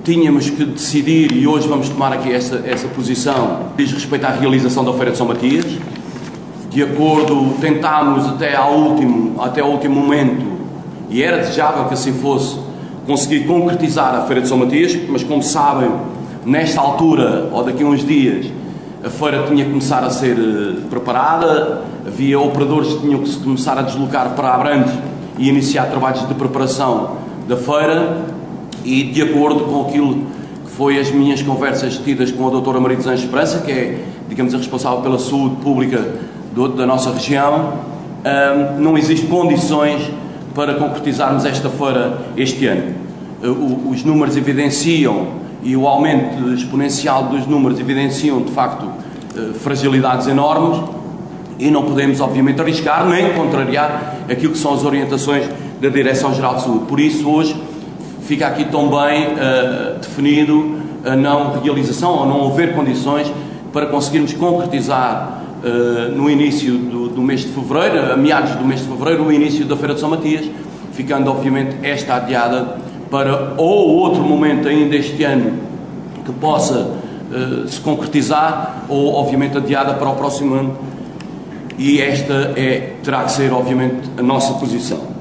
tínhamos que decidir, e hoje vamos tomar aqui essa posição, diz respeito à realização da Feira de São Matias. De acordo, tentámos até ao último momento, e era desejável que assim fosse, conseguir concretizar a Feira de São Matias, mas como sabem, nesta altura, ou daqui a uns dias, a feira tinha que começar a ser preparada, havia operadores que tinham que se começar a deslocar para Abrantes e iniciar trabalhos de preparação da feira, e de acordo com aquilo que foi as minhas conversas tidas com a doutora Maria dos Anjos Esperança, que é, digamos, a responsável pela saúde pública da nossa região, não existem condições para concretizarmos esta feira este ano. Os números evidenciam, e o aumento exponencial dos números evidenciam, de facto, fragilidades enormes, e não podemos, obviamente, arriscar nem contrariar aquilo que são as orientações da Direção-Geral de Saúde. Por isso, hoje, fica aqui também definido a não realização ou não haver condições para conseguirmos concretizar no início do mês de fevereiro, a meados do mês de fevereiro, o início da Feira de São Matias, ficando, obviamente, esta adiada para ou outro momento ainda este ano que possa se concretizar, ou, obviamente, adiada para o próximo ano. E esta terá que ser, obviamente, a nossa posição.